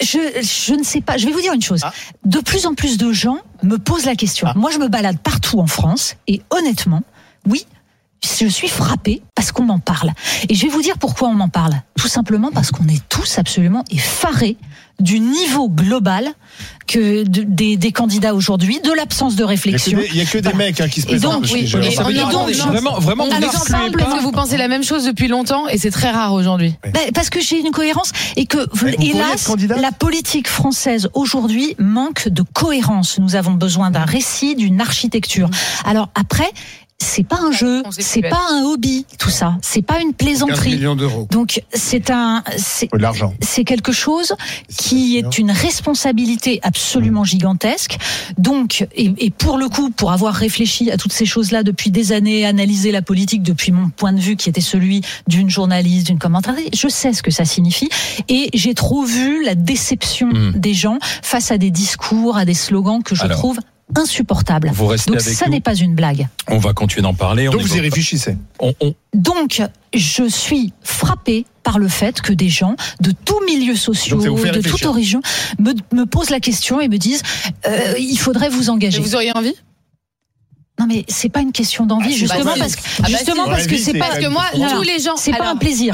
je ne sais pas. Je vais vous dire une chose. De plus en plus de gens me posent la question. Moi, je me balade partout en France et honnêtement, oui, je suis frappée parce qu'on m'en parle. Et je vais vous dire pourquoi on m'en parle. Tout simplement parce qu'on est tous absolument effarés du niveau global que des candidats aujourd'hui, de l'absence de réflexion. Il y a que des mecs qui se présentent. Vraiment, ensemble, est-ce que vous pensez la même chose depuis longtemps et c'est très rare aujourd'hui? Parce que j'ai une cohérence et que, hélas, la politique française aujourd'hui manque de cohérence. Nous avons besoin d'un récit, d'une architecture. Alors après, c'est pas un jeu, c'est pas un hobby, tout ça. C'est pas une plaisanterie. 15 millions d'euros. Donc c'est de l'argent. C'est quelque chose qui est une responsabilité absolument gigantesque. Donc et pour le coup, pour avoir réfléchi à toutes ces choses-là depuis des années, analysé la politique depuis mon point de vue qui était celui d'une journaliste, d'une commentatrice, je sais ce que ça signifie et j'ai trop vu la déception des gens face à des discours, à des slogans que je trouve insupportable. Donc ça n'est pas une blague. On va continuer d'en parler. Donc vous y réfléchissez. Donc je suis frappée par le fait que des gens de tous milieux sociaux, de toute origine, me posent la question et me disent il faudrait vous engager. Mais vous auriez envie ? Non mais c'est pas une question d'envie, justement parce que c'est pas parce que moi tous les gens c'est pas un plaisir.